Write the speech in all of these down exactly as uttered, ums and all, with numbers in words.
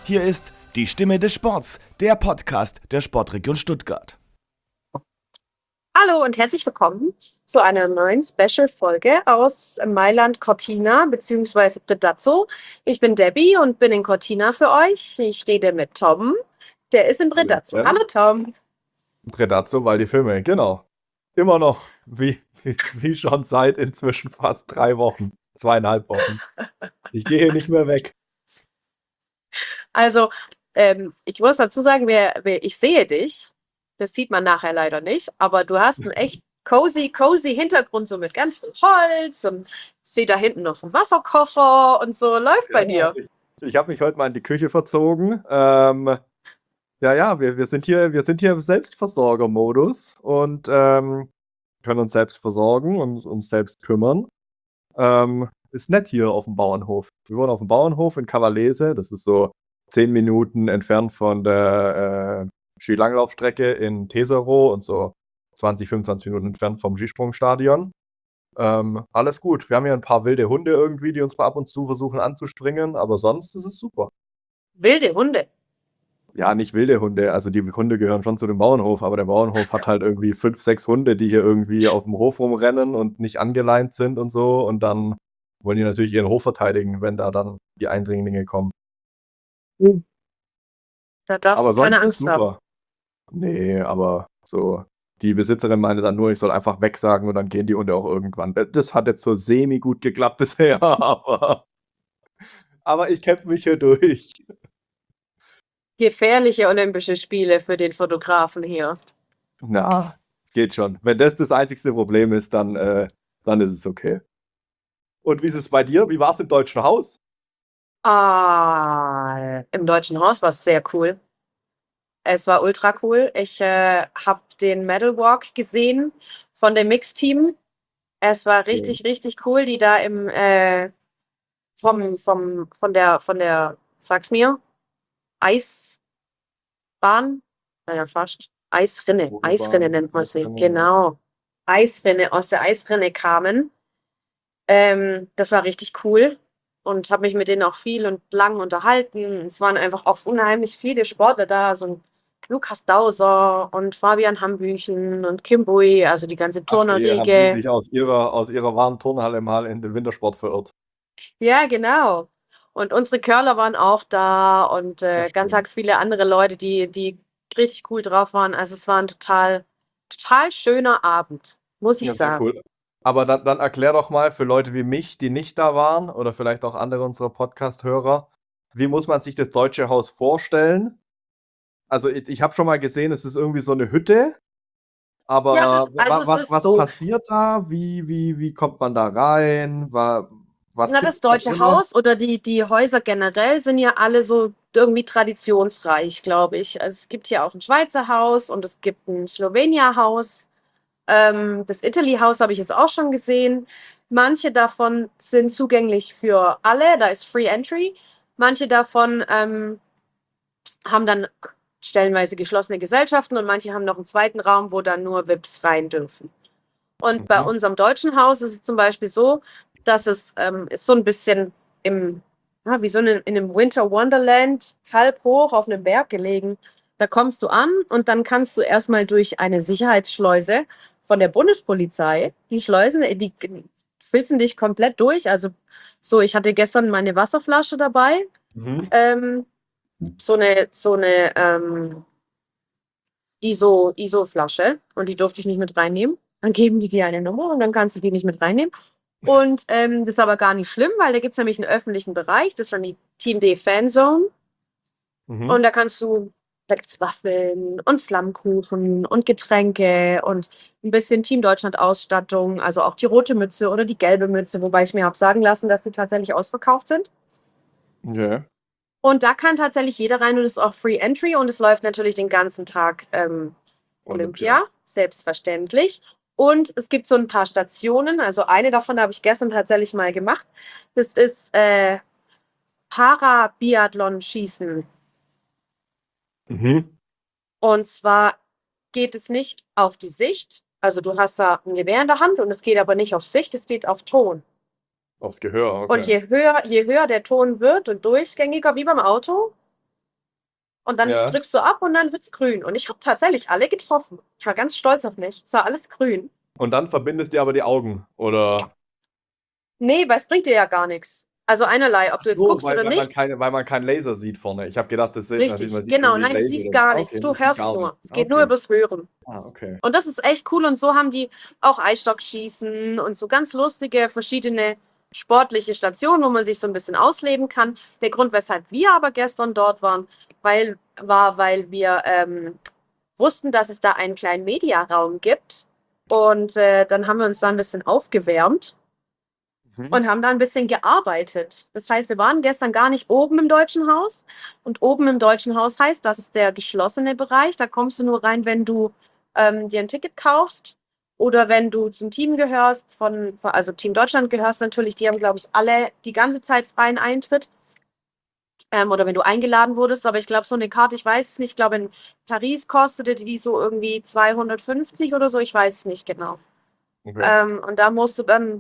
Hier ist die Stimme des Sports, der Podcast der Sportregion Stuttgart. Hallo und herzlich willkommen zu einer neuen Special-Folge aus Mailand Cortina bzw. Predazzo. Ich bin Debbie und bin in Cortina für euch. Ich rede mit Tom, der ist in Predazzo. Hallo Tom. Predazzo, weil die Filme, genau. Immer noch, wie, wie, wie schon seit inzwischen fast drei Wochen, zweieinhalb Wochen. Ich gehe hier nicht mehr weg. Also, ähm, ich muss dazu sagen, wer, wer, ich sehe dich. Das sieht man nachher leider nicht, aber du hast einen echt cozy, cozy Hintergrund, so mit ganz viel Holz und ich sehe da hinten noch einen Wasserkocher und so. Läuft bei dir. Ich, ich habe mich heute mal in die Küche verzogen. Ähm, ja, ja, wir, wir sind hier, wir sind hier im Selbstversorger-Modus und ähm, können uns selbst versorgen und uns selbst kümmern. Ähm, ist nett hier auf dem Bauernhof. Wir wohnen auf dem Bauernhof in Cavallese. Das ist so zehn Minuten entfernt von der äh, Skilanglaufstrecke in Tesero und so zwanzig, fünfundzwanzig Minuten entfernt vom Skisprungstadion. Ähm, alles gut. Wir haben hier ein paar wilde Hunde irgendwie, die uns mal ab und zu versuchen anzuspringen, aber sonst ist es super. Wilde Hunde? Ja, nicht wilde Hunde. Also die Hunde gehören schon zu dem Bauernhof, aber der Bauernhof hat halt irgendwie fünf, sechs Hunde, die hier irgendwie auf dem Hof rumrennen und nicht angeleint sind und so. Und dann wollen die natürlich ihren Hof verteidigen, wenn da dann die Eindringlinge kommen. Hm. Da darfst Aber du keine sonst ist Angst super. haben. Nee, aber so, die Besitzerin meinte dann nur, ich soll einfach weg sagen und dann gehen die Hunde auch irgendwann. Das- Das hat jetzt so semi gut geklappt bisher, aber, aber ich kämpfe mich hier durch. Gefährliche Olympische Spiele für den Fotografen hier. Na, geht schon. Wenn das das einzigste Problem ist, dann, äh, dann ist es okay. Und wie ist es bei dir? Wie war es im Deutschen Haus? Ah, im Deutschen Haus war es sehr cool. Es war ultra cool. Ich äh, habe den Medal Walk gesehen von dem Mixteam. Es war richtig, richtig cool, die da im äh, vom, vom, von der, von der, sag's mir, Eisbahn, naja, fast. Eisrinne, Eisrinne nennt man sie. Eisrinne, ja. Genau. Eisrinne, aus der Eisrinne kamen. Ähm, das war richtig cool und habe mich mit denen auch viel und lang unterhalten. Es waren einfach auch unheimlich viele Sportler da, so ein Lukas Dauser und Fabian Hambüchen und Kim Bui, also die ganze Ach, die haben die Turnerriege. sich aus ihrer, aus ihrer wahren Turnhalle mal in den Wintersport verirrt. Ja, genau. Und unsere Curler waren auch da und äh, Das ganz stimmt. arg viele andere Leute, die, die richtig cool drauf waren. Also es war ein total, total schöner Abend, muss ich Ja, sehr sagen. cool. Aber dann, dann erklär doch mal für Leute wie mich, die nicht da waren oder vielleicht auch andere unserer Podcast-Hörer, wie muss man sich das Deutsche Haus vorstellen? Also ich, ich habe schon mal gesehen, es ist irgendwie so eine Hütte, aber Ja, es ist, also wa- es was, ist was so. passiert da? Wie, wie, wie kommt man da rein? Wa- Was Na, das gibt's da Deutsche drin? Haus oder die, die Häuser generell sind ja alle so irgendwie traditionsreich, glaube ich. Also es gibt hier auch ein Schweizer Haus und es gibt ein Slowenia-Haus. Ähm, das Italy-Haus habe ich jetzt auch schon gesehen. Manche davon sind zugänglich für alle, da ist Free Entry. Manche davon ähm, haben dann stellenweise geschlossene Gesellschaften und manche haben noch einen zweiten Raum, wo dann nur V I Ps rein dürfen. Und bei Mhm. unserem deutschen Haus ist es zum Beispiel so, dass es ähm, ist so ein bisschen im, ja, wie so eine, in einem Winter Wonderland, halb hoch auf einem Berg gelegen. Da kommst du an und dann kannst du erstmal durch eine Sicherheitsschleuse von der Bundespolizei, die Schleusen, äh, die filzen dich komplett durch. Also so, ich hatte gestern meine Wasserflasche dabei, Mhm. ähm, so eine, so eine ähm, ISO, ISO-Flasche und die durfte ich nicht mit reinnehmen. Dann geben die dir eine Nummer und dann kannst du die nicht mit reinnehmen. Und ähm, das ist aber gar nicht schlimm, weil da gibt es nämlich einen öffentlichen Bereich, das ist dann die Team D Fanzone. Mhm. Und da kannst du, da gibt es Waffeln und Flammkuchen und Getränke und ein bisschen Team Deutschland Ausstattung, also auch die rote Mütze oder die gelbe Mütze, wobei ich mir habe sagen lassen, dass sie tatsächlich ausverkauft sind. Okay. Und da kann tatsächlich jeder rein und es ist auch Free Entry und es läuft natürlich den ganzen Tag ähm, Olympia, Olympia. selbstverständlich. Und es gibt so ein paar Stationen, also eine davon habe ich gestern tatsächlich mal gemacht. Das ist äh, Parabiathlon-Schießen. Mhm. Und zwar geht es nicht auf die Sicht, also du hast da ein Gewehr in der Hand und es geht aber nicht auf Sicht, es geht auf Ton. Aufs Gehör, Und okay. je höher, je höher der Ton wird und durchgängiger, wie beim Auto, Und dann Ja. drückst du ab und dann wird's grün. Und ich habe tatsächlich alle getroffen. Ich war ganz stolz auf mich. Es war alles grün. Und dann verbindest dir aber die Augen, oder? Nee, weil es bringt dir ja gar nichts. Also einerlei, ob Ach du jetzt so, guckst weil, oder weil man nicht. keine, weil man keinen Laser sieht vorne. Ich habe gedacht, das sieht, man sieht, man Richtig, sieht genau. irgendwie Nein, du Laser siehst oder gar so. nichts. Okay, Du man sieht hörst gar nur. nichts. Es geht nur Okay. übers Hören. Ah, okay. Und das ist echt cool. Und so haben die auch Eisstockschießen und so ganz lustige verschiedene sportliche Stationen, wo man sich so ein bisschen ausleben kann. Der Grund, weshalb wir aber gestern dort waren, weil, war, weil wir ähm, wussten, dass es da einen kleinen Mediaraum gibt. Und äh, dann haben wir uns da ein bisschen aufgewärmt Mhm. und haben da ein bisschen gearbeitet. Das heißt, wir waren gestern gar nicht oben im Deutschen Haus. Und oben im Deutschen Haus heißt, das ist der geschlossene Bereich. Da kommst du nur rein, wenn du ähm, dir ein Ticket kaufst oder wenn du zum Team gehörst, von, von- also Team Deutschland gehörst natürlich. Die haben, glaube ich, alle die ganze Zeit freien Eintritt. Ähm, oder wenn du eingeladen wurdest. Aber ich glaube, so eine Karte, ich weiß es nicht, ich glaube, in Paris kostete die so irgendwie zweihundertfünfzig oder so. Ich weiß es nicht genau. Okay. Ähm, und da musst du dann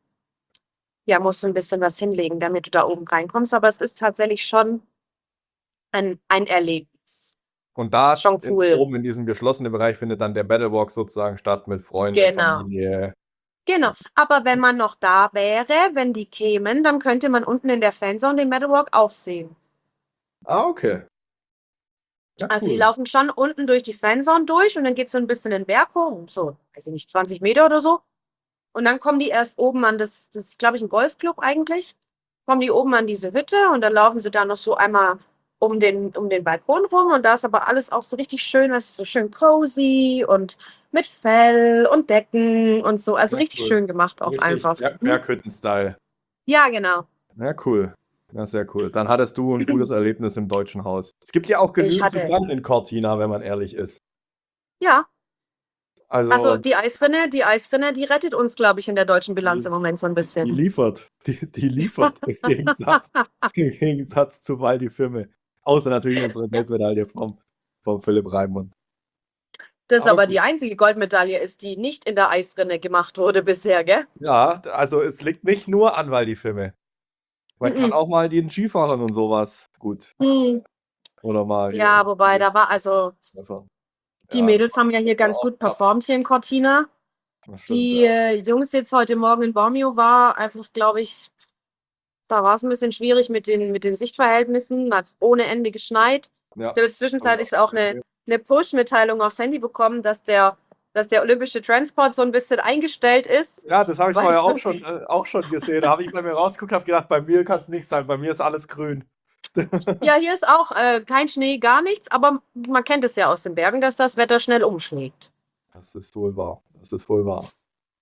ja, musst du ein bisschen was hinlegen, damit du da oben reinkommst, aber es ist tatsächlich schon ein ein Erlebnis. Und da Ist schon in, cool. oben in diesem geschlossenen Bereich findet dann der Battlewalk sozusagen statt mit Freunden, Genau. Familie. Genau. Aber wenn man noch da wäre, wenn die kämen, dann könnte man unten in der Fanzone den Battlewalk auch sehen. Ah, okay. Ja, Also die cool. laufen schon unten durch die Fanzone durch und dann geht's so ein bisschen den Berg hoch, so, weiß ich nicht, zwanzig Meter oder so. Und dann kommen die erst oben an das, das ist, glaube ich, ein Golfclub eigentlich. Kommen die oben an diese Hütte und dann laufen sie da noch so einmal um den, um den Balkon rum und da ist aber alles auch so richtig schön, was so schön cozy und mit Fell und Decken und so. Also Ja, richtig cool. schön gemacht auch Richtig einfach. Berg- Hm? Berghütten-Style. Ja, genau. Ja, cool. Ja, sehr cool. Dann hattest du ein gutes Erlebnis im Deutschen Haus. Es gibt ja auch Ich genügend zu hatte, feiern in Cortina, wenn man ehrlich ist. ja, also Also, die Eisrinne, die Eisrinne, die rettet uns, glaube ich, in der deutschen Bilanz die, im Moment so ein die bisschen. liefert. Die, die liefert im Gegensatz, im Gegensatz zu Waldi Fimme. Außer natürlich unsere Geldmedaille vom, vom Philipp Raimund. Das Aber aber gut. die einzige Goldmedaille ist, die nicht in der Eisrinne gemacht wurde bisher, gell? Ja, d- also es liegt nicht nur an Waldi Fimme. Man kann Mhm. auch mal den Skifahrern und sowas gut. Mhm. Oder mal hier. Ja, wobei, da war also, Treffer. die Ja, Mädels haben ja hier ja, ganz gut performt hier in Cortina. das stimmt, Die ja. äh, Jungs jetzt heute Morgen in Bormio war einfach, glaube ich, da war es ein bisschen schwierig mit den, mit den Sichtverhältnissen. Da hat es ohne Ende geschneit. Ja. Ich habe jetzt zwischenzeitlich auch eine, eine Push-Mitteilung aufs Handy bekommen, dass der, dass der olympische Transport so ein bisschen eingestellt ist. Ja, das habe ich Weil- vorher auch schon, äh, auch schon gesehen. Da habe ich bei mir rausgeguckt, habe gedacht, bei mir kann es nicht sein. Bei mir ist alles grün. Ja, hier ist auch äh, kein Schnee, gar nichts, aber man kennt es ja aus den Bergen, dass das Wetter schnell umschlägt. Das ist wohl wahr. Das ist wohl wahr.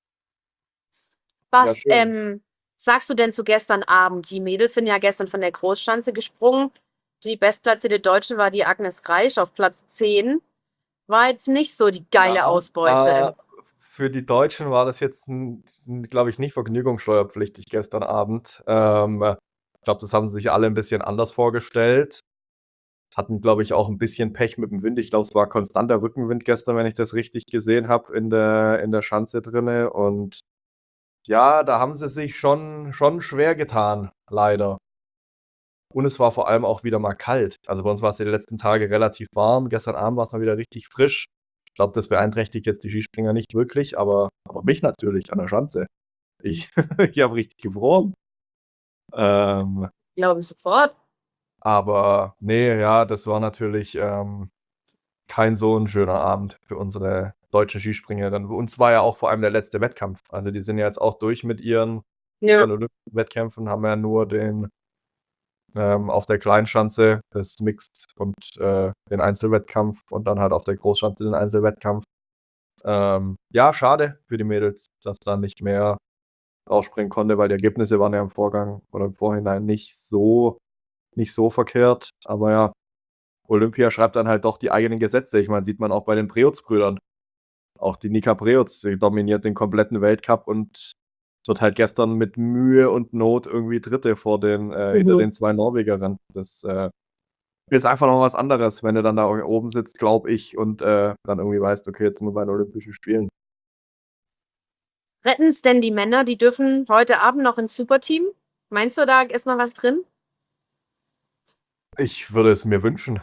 Was schön. ähm, sagst du denn zu gestern Abend? Die Mädels sind ja gestern von der Großschanze gesprungen. Die bestplatzierte Deutsche war die Agnes Reisch auf Platz zehn. War jetzt nicht so die geile Ja, Ausbeute. äh, für die Deutschen war das jetzt, glaube ich, nicht vergnügungssteuerpflichtig gestern Abend. Ähm, ich glaube, das haben sie sich alle ein bisschen anders vorgestellt. Hatten, glaube ich, auch ein bisschen Pech mit dem Wind. Ich glaube, es war konstanter Rückenwind gestern, wenn ich das richtig gesehen habe, in der, in der Schanze drinne. Und ja, da haben sie sich schon, schon schwer getan, leider. Und es war vor allem auch wieder mal kalt. Also bei uns war es die letzten Tage relativ warm. Gestern Abend war es mal wieder richtig frisch. Ich glaube, das beeinträchtigt jetzt die Skispringer nicht wirklich, aber, aber mich natürlich an der Schanze. Ich, ich habe richtig gefroren. Ähm, Glaube ich sofort. aber nee, ja, das war natürlich ähm, kein so ein schöner Abend für unsere deutschen Skispringer. Dann, uns war ja auch vor allem der letzte Wettkampf. Also die sind ja jetzt auch durch mit ihren, Ja. ihren Olympischen Wettkämpfen, haben ja nur den ähm, auf der Kleinschanze das Mixed und äh, den Einzelwettkampf und dann halt auf der Großschanze den Einzelwettkampf. Ähm, ja, schade für die Mädels, dass da nicht mehr rausspringen konnte, weil die Ergebnisse waren ja im Vorgang oder im Vorhinein nicht so, nicht so verkehrt. Aber ja, Olympia schreibt dann halt doch die eigenen Gesetze. Ich meine, sieht man auch bei den Preutz-Brüdern. Auch die Nika Preutz, sie dominiert den kompletten Weltcup und wird halt gestern mit Mühe und Not irgendwie Dritte vor den, äh, hinter Mhm. den zwei Norwegern. Das äh, ist einfach noch was anderes, wenn du dann da oben sitzt, glaube ich, und äh, dann irgendwie weißt, okay, jetzt sind wir bei den Olympischen Spielen. Retten es denn die Männer? Die dürfen heute Abend noch ins Superteam. Meinst du, da ist noch was drin? Ich würde es mir wünschen.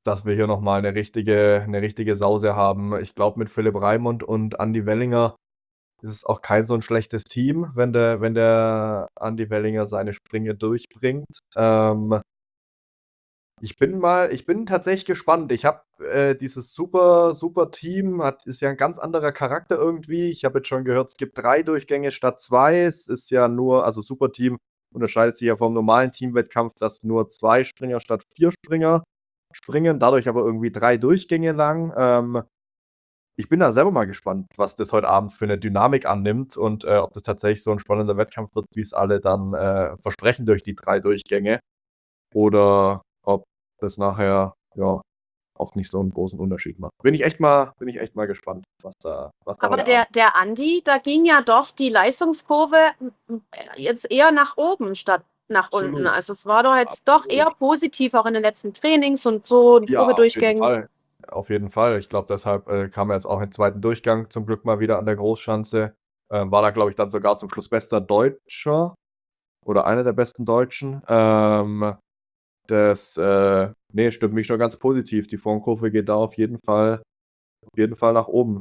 dass wir hier noch mal 'ne richtige 'ne richtige Sause haben. Ich glaube, mit Philipp Raimund und Andi Wellinger ist es auch kein so 'n schlechtes Team, wenn der wenn der Andi Wellinger seine Sprünge durchbringt. Ähm ich bin mal ich bin tatsächlich gespannt. Ich habe, äh, dieses super super Team hat ist ja 'n ganz anderer Charakter irgendwie. Ich habe jetzt schon gehört, es gibt drei Durchgänge statt zwei. Es ist ja nur also Superteam unterscheidet sich ja vom normalen Teamwettkampf, dass nur zwei Springer statt vier Springer springen, dadurch aber irgendwie drei Durchgänge lang. Ähm, ich bin da selber mal gespannt, was das heute Abend für 'ne Dynamik annimmt und, äh, ob das tatsächlich so 'n spannender Wettkampf wird, wie's alle dann, äh, versprechen durch die drei Durchgänge oder ob das nachher, ja, auch nicht so 'n großen Unterschied macht. Bin ich echt mal bin ich echt mal gespannt, was da was da Aber heute der Abend der Andi, da ging ja doch die Leistungskurve, hm, hm, äh, jetzt eher nach oben statt nach unten. Absolut. Also, es war doch jetzt doch Absolut. eher positiv, auch in den letzten Trainings und so, die Ja, auf jeden Probedurchgängen. Fall. Auf jeden Fall. Ich glaube, deshalb, äh, kam er jetzt auch im zweiten Durchgang zum Glück mal wieder an der Großschanze. Ähm, war da, glaube ich, dann sogar zum Schluss bester Deutscher oder einer der besten Deutschen. Ähm, das, äh ne, stimmt mich schon ganz positiv. Die Formkurve geht da auf jeden Fall auf jeden Fall nach oben.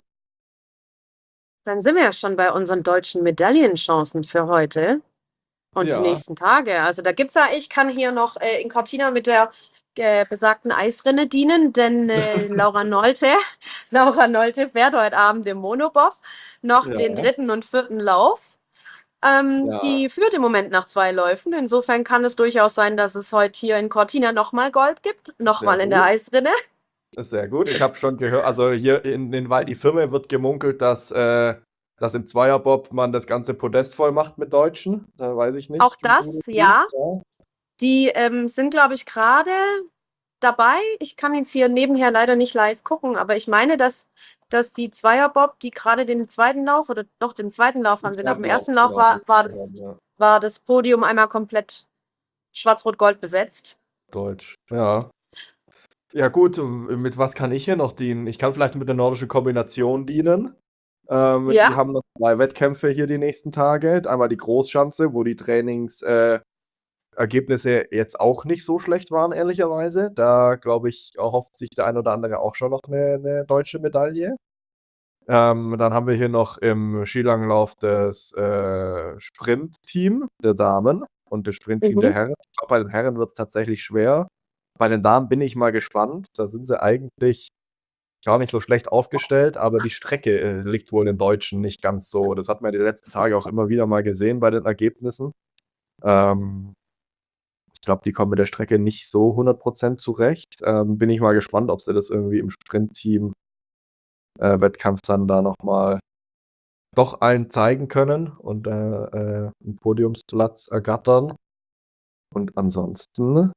Dann sind wir ja schon bei unseren deutschen Medaillenchancen für heute und die Ja. nächsten Tage. Also, da gibt's ja ich kann hier noch, äh, in Cortina mit der, äh, besagten Eisrinne dienen, denn, äh, Laura Nolte Laura Nolte fährt heute Abend im Monobob noch den Ja. dritten und vierten Lauf. Ähm, Ja. die führt im Moment nach zwei Läufen. Insofern kann es durchaus sein, dass es heute hier in Cortina noch mal Gold gibt, noch Sehr mal in der gut. Eisrinne. Sehr gut. Ich habe schon gehör also, hier in in Val di Fiemme wird gemunkelt, dass, äh dass im Zweierbob man das ganze Podest voll macht mit Deutschen. Da weiß ich Auch nicht, wie du das, das siehst, ja. ja. Die, ähm, sind, glaube ich, grade dabei. Ich kann jetzt hier nebenher leider nicht live gucken, aber ich meine, dass dass die Zweierbob, die grade den zweiten Lauf oder doch den zweiten Lauf Im haben sie nach dem zweiten Lauf, ersten Lauf genau, war das war das ja. war das Podium einmal komplett schwarz-rot-gold besetzt. Deutsch, ja. Ja gut, m mit was kann ich hier noch dienen? Ich kann vielleicht mit der Nordischen Kombination dienen. Ähm, die Ja. haben noch zwei Wettkämpfe hier die nächsten Tage. Einmal die Großschanze, wo die Trainings äh, Ergebnisse jetzt auch nicht so schlecht waren, ehrlicherweise. Da, glaube ich, erhofft sich der ein oder andere auch schon noch 'ne 'ne deutsche Medaille. Ähm, dann haben wir hier noch im Skilanglauf das, äh, Sprintteam der Damen und das Sprintteam der Mhm. Herren. Ich glaube, bei den Herren wird's tatsächlich schwer. Bei den Damen bin ich mal gespannt. Da sind sie eigentlich gar nicht so schlecht aufgestellt, aber die Strecke, äh, liegt wohl den Deutschen nicht ganz so. Das hat man die letzten Tage auch immer wieder mal gesehen bei den Ergebnissen. Ähm ich glaube, die kommen mit der Strecke nicht so hundert Prozent zurecht. Ähm, bin ich mal gespannt, ob sie das irgendwie im Sprintteam äh, Wettkampf dann da noch mal doch allen zeigen können und, äh, äh, 'n Podiumsplatz ergattern. Und ansonsten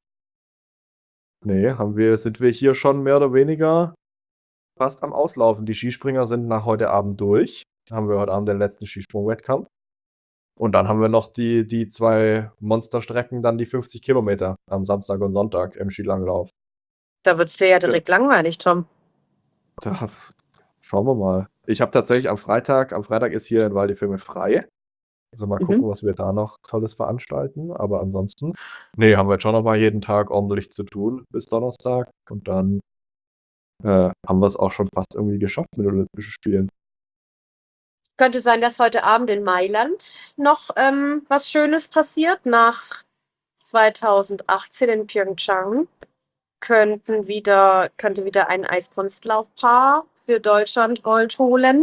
ne, haben wir sind wir hier schon mehr oder weniger fast am Auslaufen. Die Skispringer sind nach heute Abend durch. Haben wir heute Abend den letzten Skisprung-Wettkampf. Und dann haben wir noch die die zwei Monsterstrecken, dann die fünfzig Kilometer am Samstag und Sonntag im Skilanglauf. Da wird's dir ja Ja. direkt langweilig, Tom. Da f schauen wir mal. Ich habe tatsächlich am Freitag am Freitag ist hier in Val di Fiemme frei. Also, mal Mhm. gucken, was wir da noch Tolles veranstalten. Aber ansonsten, ne, haben wir jetzt schon noch mal jeden Tag ordentlich zu tun bis Donnerstag und dann, äh, haben wir's auch schon fast irgendwie geschafft mit Olympischen Spielen. Könnte sein, dass heute Abend in Mailand noch, ähm, was Schönes passiert. Nach zweitausendachtzehn in Pyeongchang könnten wieder könnte wieder ein Eiskunstlaufpaar für Deutschland Gold holen.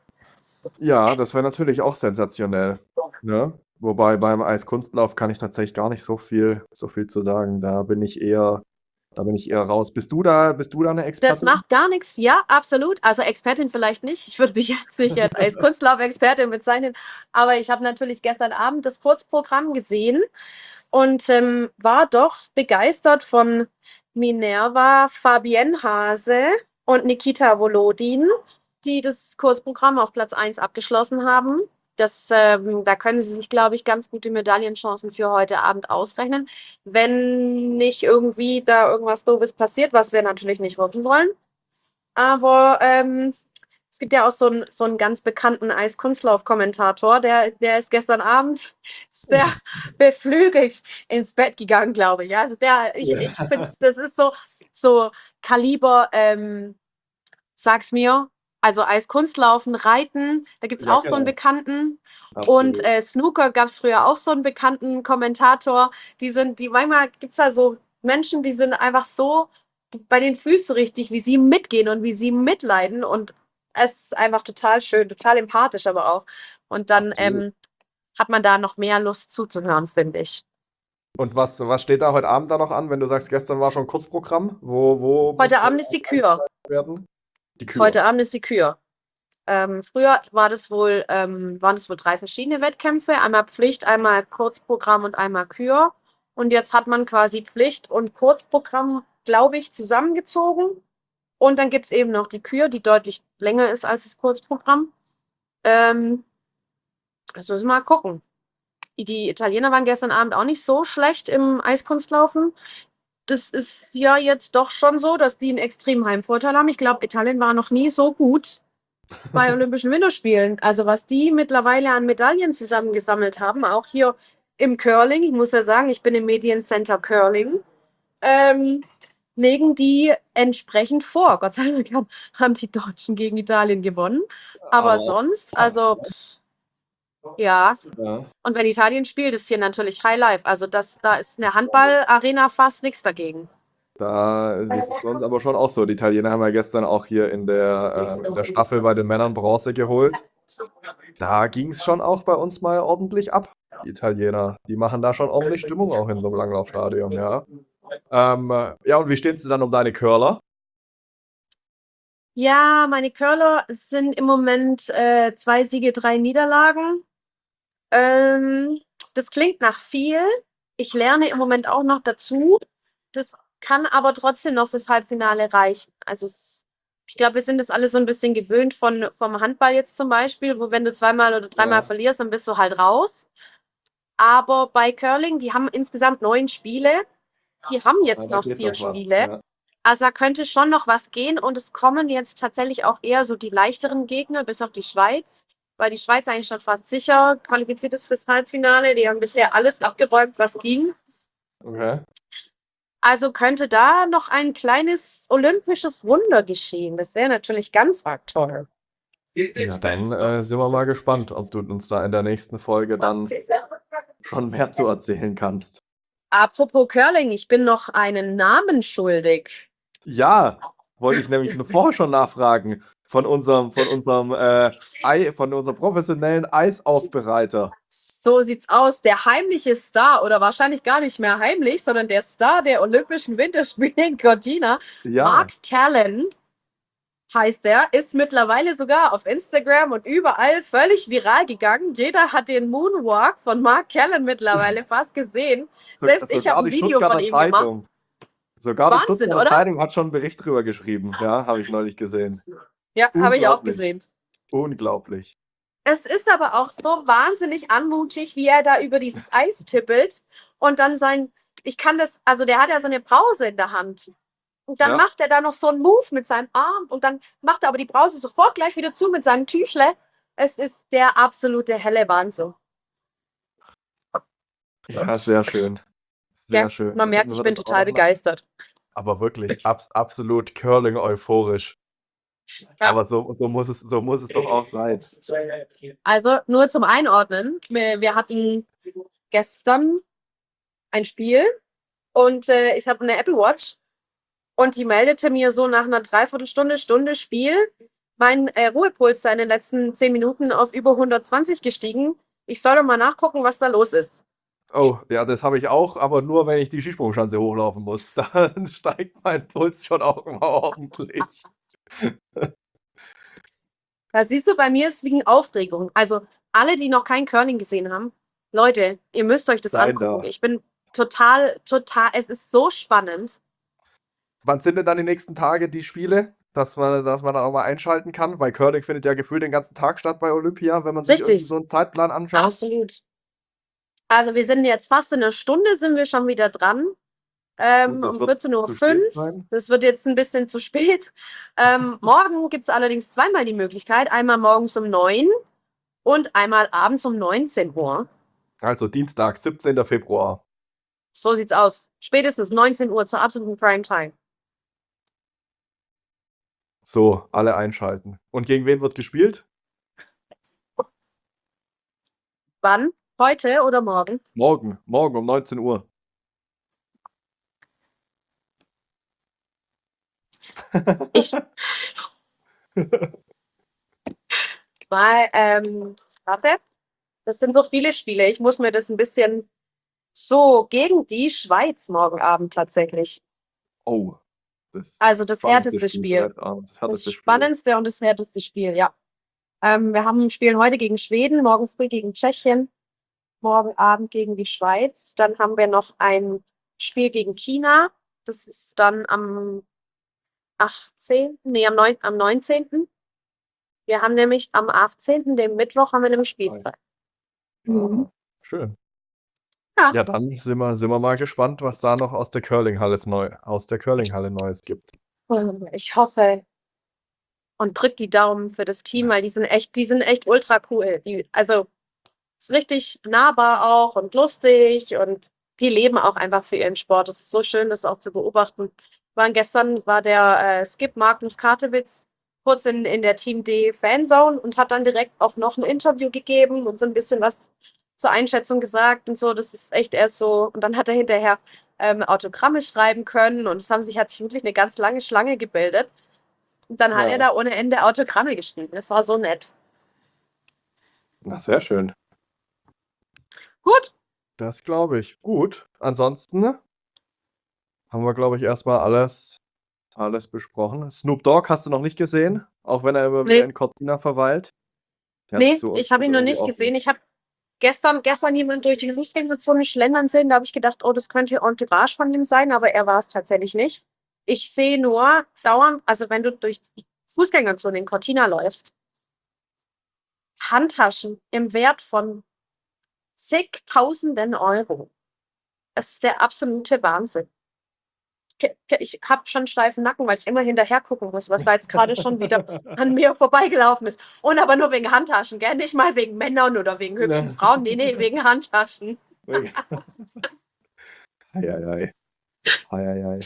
Ja, das wäre natürlich auch sensationell, ne? Wobei beim Eiskunstlauf kann ich tatsächlich gar nicht so viel so viel zu sagen. Da bin ich eher da bin ich eher raus. Bist du da bist du da 'ne Das Expertin? macht gar nix. Ja, absolut. Also, Expertin vielleicht nicht. Ich würde mich jetzt nicht als Eiskunstlauf-Expertin bezeichnen, aber ich habe natürlich gestern Abend das Kurzprogramm gesehen und, ähm, war doch begeistert von Minerva Fabienne Haase und Nikita Volodin, die das Kurzprogramm auf Platz eins abgeschlossen haben. Das, ähm da können sie sich, glaube ich, ganz gute Medaillenchancen für heute Abend ausrechnen, wenn nicht irgendwie da irgendwas Doofes passiert, was wir natürlich nicht hoffen wollen. Aber, ähm, es gibt ja auch so 'n so 'n ganz bekannten Eiskunstlauf-Kommentator, der der ist gestern Abend sehr beflügelt ins Bett gegangen, glaube ich. Ja, also der ich ich finde Ja. es das ist so so Kaliber, ähm, sag's mir, also Eiskunstlaufen, Reiten, da gibt's Ja, auch so einen genau. Bekannten. Und Absolut. äh, Snooker gab's früher auch so einen bekannten Kommentator. Die sind, die manchmal gibt's da so Menschen, die sind einfach so, bei denen fühlst du richtig, wie sie mitgehen und wie sie mitleiden. Und es ist einfach total schön, total empathisch aber auch. Und dann Absolut. ähm, hat man da noch mehr Lust zuzuhören, finde ich. Und was, was steht da heute Abend da noch an, wenn du sagst, gestern war schon Kurzprogramm? Wo, wo muss Heute noch Abend ist die Kür. werden? Die Kür. Heute Abend ist die Kür. Ähm, früher war das wohl, ähm, waren das wohl drei verschiedene Wettkämpfe. Einmal Pflicht, einmal Kurzprogramm und einmal Kür. Und jetzt hat man quasi Pflicht und Kurzprogramm, glaube ich, zusammengezogen. Und dann gibt es eben noch die Kür, die deutlich länger ist als das Kurzprogramm. Ähm, also müssen wir mal gucken. Die Italiener waren gestern Abend auch nicht so schlecht im Eiskunstlaufen. Das ist ja jetzt doch schon so, dass die einen extremen Heimvorteil haben. Ich glaube, Italien war noch nie so gut bei Olympischen Winterspielen. Also was die mittlerweile an Medaillen zusammengesammelt haben, auch hier im Curling, ich muss ja sagen, ich bin im Mediencenter Curling, ähm, legen die entsprechend vor. Gott sei Dank haben, haben die Deutschen gegen Italien gewonnen. Aber, Aber sonst, also pff, ja. ja, Und wenn Italien spielt, ist hier natürlich High Life. Also das, da ist eine Handballarena fast nichts dagegen. da ist es bei uns aber schon auch so. Die Italiener haben ja gestern auch hier in der, äh, in der Staffel bei den Männern Bronze geholt. Da ging es schon auch bei uns mal ordentlich ab. Die Italiener, die machen da schon ordentlich Stimmung auch in so einem Langlaufstadion, ja. Ähm, äh, ja, und wie stehen sie dann um deine Curler? Ja, meine Curler sind im Moment äh, zwei Siege, drei Niederlagen. Ähm, das klingt nach viel. Ich lerne im Moment auch noch dazu. Das kann aber trotzdem noch fürs Halbfinale reichen. Also es, ich glaube, wir sind das alle so ein bisschen gewöhnt von, vom Handball jetzt zum Beispiel, wo wenn du zweimal oder dreimal Ja, verlierst, dann bist du halt raus. Aber bei Curling, die haben insgesamt neun Spiele. Die haben ja, jetzt da noch geht vier noch was. Spiele. Ja. Also da könnte schon noch was gehen und es kommen jetzt tatsächlich auch eher so die leichteren Gegner, bis auf die Schweiz, weil die Schweiz eigentlich schon fast sicher qualifiziert ist fürs Halbfinale. Die haben bisher alles abgeräumt, was ging. Okay. Also könnte da noch ein kleines olympisches Wunder geschehen. Das wäre natürlich ganz arg toll. Ja, dann äh, sind wir mal gespannt, ob du uns da in der nächsten Folge dann schon mehr zu erzählen kannst. Apropos Curling, ich bin noch einen Namen schuldig. Ja, wollte ich nämlich nur vorher schon nachfragen. Von unserem, von unserem, äh, Ei, von unserem professionellen Eisaufbereiter. So sieht's aus. Der heimliche Star, oder wahrscheinlich gar nicht mehr heimlich, sondern der Star der Olympischen Winterspiele in Cortina, Ja, Mark Callan heißt er, ist mittlerweile sogar auf Instagram und überall völlig viral gegangen. Jeder hat den Moonwalk von Mark Callan mittlerweile fast gesehen. so, Selbst ich sogar habe ein die Video von Stuttgarter ihm gemacht. Zeitung. Sogar die Wahnsinn, Stuttgarter oder? Zeitung hat schon einen Bericht drüber geschrieben. Ja, habe ich neulich gesehen. Ja, habe ich auch Unglaublich. gesehen. Unglaublich. Es ist aber auch so wahnsinnig anmutig, wie er da über dieses Eis tippelt und dann sein, ich kann das, also der hat ja so eine Brause in der Hand. Und dann Ja. macht er da noch so einen Move mit seinem Arm und dann macht er aber die Brause sofort gleich wieder zu mit seinem Tüchle. Es ist der absolute helle Wahnsinn. Ja, sehr schön. Sehr Ja, schön. man merkt, Hätten ich wir bin das auch total noch mal- begeistert. Aber wirklich, abs absolut Curling euphorisch. Ja. Aber so, so, muss es, so muss es doch auch sein. Also nur zum Einordnen, wir, wir hatten gestern ein Spiel und äh, ich habe eine Apple Watch und die meldete mir so nach einer Dreiviertelstunde, Stunde Spiel, mein äh, Ruhepuls sei in den letzten zehn Minuten auf über hundertzwanzig gestiegen. Ich soll doch mal nachgucken, was da los ist. Oh, ja, das habe ich auch, aber nur, wenn ich die Skisprungschanze hochlaufen muss. Dann steigt mein Puls schon auch immer ordentlich. Da siehst du, bei mir ist es wegen Aufregung. Also alle, die noch kein Curling gesehen haben, Leute, ihr müsst euch das Sein angucken. da. Ich bin total, total, es ist so spannend. Wann sind denn dann die nächsten Tage die Spiele, dass man, dass man dann auch mal einschalten kann? Weil Curling findet ja gefühlt den ganzen Tag statt bei Olympia, wenn man sich irgendwie Richtig. so einen Zeitplan anschaut. Absolut. Also wir sind jetzt fast in einer Stunde, sind wir schon wieder dran. Ähm, Und das um wird vierzehn Uhr zu spät fünf. sein? Das wird jetzt ein bisschen zu spät. Ähm, morgen gibt es allerdings zweimal die Möglichkeit. Einmal morgens um neun und einmal abends um neunzehn Uhr. Also Dienstag, siebzehnter Februar. So sieht's aus. Spätestens neunzehn Uhr zur absoluten Primetime. So, alle einschalten. Und gegen wen wird gespielt? Wann? Heute oder morgen? Morgen, morgen um neunzehn Uhr. Ich, weil, ähm, warte, das sind so viele Spiele. Ich muss mir das ein bisschen so gegen die Schweiz morgen Abend tatsächlich. Oh, das Also das spannendste härteste Spiel Spiel. vielleicht abends. Das Das härteste Spiel. spannendste und das härteste Spiel, ja. Ähm, wir haben Spielen heute gegen Schweden, morgen früh gegen Tschechien, morgen Abend gegen die Schweiz. Dann haben wir noch ein Spiel gegen China. Das ist dann am achtzehnten. Nee, am, neun, am neunzehnten. Wir haben nämlich am achtzehnten, dem Mittwoch, haben wir nämlich Spielzeit. Ah, schön. Ja. Ja, dann sind wir, sind wir mal gespannt, was da noch aus der Curlinghalle neu, aus der Curlinghalle Neues gibt. Ich hoffe und drück die Daumen für das Team, weil die sind echt, die sind echt ultra cool. Die, also ist richtig nahbar auch und lustig und die leben auch einfach für ihren Sport. Es ist so schön, das auch zu beobachten. Waren gestern war der äh, Skip Magnus Kartewitz kurz in, in der Team D Fanzone und hat dann direkt auch noch ein Interview gegeben und so ein bisschen was zur Einschätzung gesagt und so. Das ist echt erst so. Und dann hat er hinterher ähm, Autogramme schreiben können und es haben sich, hat sich wirklich eine ganz lange Schlange gebildet. Und dann hat Ja. er da ohne Ende Autogramme geschrieben. Das war so nett. Na, sehr schön. Gut. Das glaube ich. Gut. Ansonsten haben wir, glaube ich, erstmal alles, alles besprochen. Snoop Dogg hast du noch nicht gesehen, auch wenn er immer wieder Nee. in Cortina verweilt. Der hat Nee, zu uns ich habe ihn noch irgendwie nicht auch gesehen. Ich habe gestern, gestern jemand durch die Fußgängerzone schlendern sehen. Da habe ich gedacht, oh, das könnte Entourage von ihm sein, aber er war es tatsächlich nicht. Ich sehe nur dauernd, also wenn du durch die Fußgängerzone in Cortina läufst, Handtaschen im Wert von zigtausenden Euro. Es ist der absolute Wahnsinn. Ke- ke- Ich habe schon steifen Nacken, weil ich immer hinterher gucken muss, was da jetzt gerade schon wieder an mir vorbeigelaufen ist. Und aber nur wegen Handtaschen, gell? Nicht mal wegen Männern oder wegen hübschen Ne. Frauen. Nee, nee, wegen Handtaschen. Eieiei. Eieiei.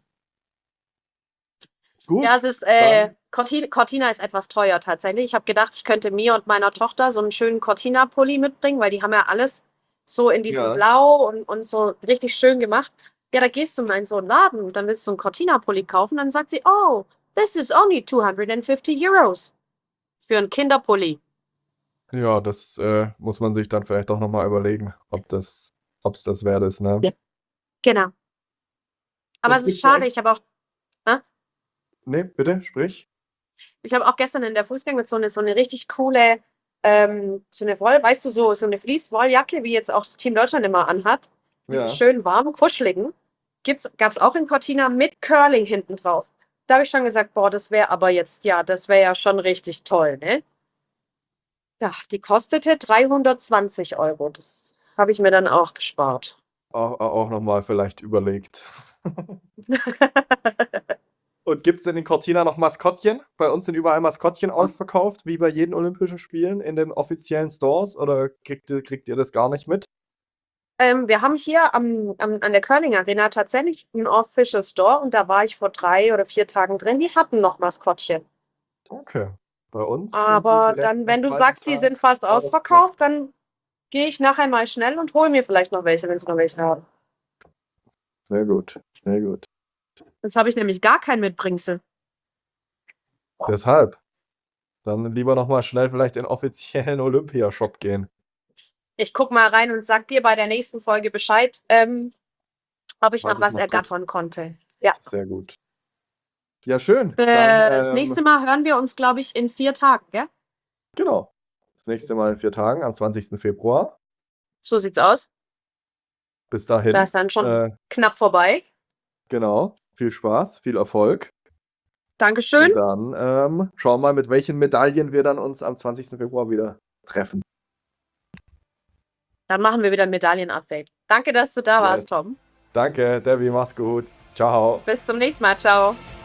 Gut. Ja, es ist, äh, dann- Cortina, Cortina ist etwas teuer tatsächlich. Ich habe gedacht, ich könnte mir und meiner Tochter so einen schönen Cortina-Pulli mitbringen, weil die haben ja alles so in diesem Ja. Blau und, und so richtig schön gemacht. Ja, da gehst du mal in so einen Laden und dann willst du einen Cortina-Pulli kaufen, dann sagt sie, oh, this is only two hundred fifty Euros für einen Kinderpulli. Ja, das äh, muss man sich dann vielleicht auch nochmal überlegen, ob das, ob es das wert ist, ne? Ja. Genau. Aber Und es ist gibt's bei schade, euch- ich habe auch, hä? Nee, bitte, sprich. Ich habe auch gestern in der Fußgängerzone so eine richtig coole, ähm, so eine Woll, weißt du, so, so eine Fließwolljacke, wie jetzt auch das Team Deutschland immer anhat. Ja. Schön warm, kuscheligen. Gab es auch in Cortina mit Curling hinten drauf. Da habe ich schon gesagt, boah, das wäre aber jetzt, ja, das wäre ja schon richtig toll, ne? Ja, die kostete dreihundertzwanzig Euro. Das habe ich mir dann auch gespart. Auch, auch nochmal vielleicht überlegt. Und gibt es denn in Cortina noch Maskottchen? Bei uns sind überall Maskottchen ausverkauft, wie bei jeden Olympischen Spielen in den offiziellen Stores. Oder kriegt ihr, kriegt ihr das gar nicht mit? Ähm, wir haben hier am, am, an der Curling Arena tatsächlich einen Official Store und da war ich vor drei oder vier Tagen drin. Die hatten noch Maskottchen. Okay. Bei uns sind die Aber direkt dann, am wenn du zweiten sagst, die Tag sind fast ausverkauft. ausverkauft, dann gehe ich nachher mal schnell und hole mir vielleicht noch welche, wenn sie noch welche haben. Sehr gut, sehr gut. Jetzt habe ich nämlich gar kein Mitbringsel. Deshalb. Dann lieber nochmal schnell vielleicht in den offiziellen Olympia-Shop gehen. Ich guck mal rein und sag dir bei der nächsten Folge Bescheid, ähm, ob ich Was noch es was noch gibt. ergattern konnte. Ja. Sehr gut. Ja, schön. Äh, Dann, das ähm, nächste Mal hören wir uns, glaube ich, in vier Tagen, gell? Genau. Das nächste Mal in vier Tagen, am zwanzigsten Februar. So sieht's aus. Bis dahin. Da ist dann schon Äh, knapp vorbei. genau. Viel Spaß, viel Erfolg. Dankeschön. Und dann ähm, schauen wir mal, mit welchen Medaillen wir dann uns am zwanzigsten Februar wieder treffen. Dann machen wir wieder ein Medaillen-Update. Danke, dass du da Yes. warst, Tom. Danke, Debbie, mach's gut. Ciao. Bis zum nächsten Mal. Ciao.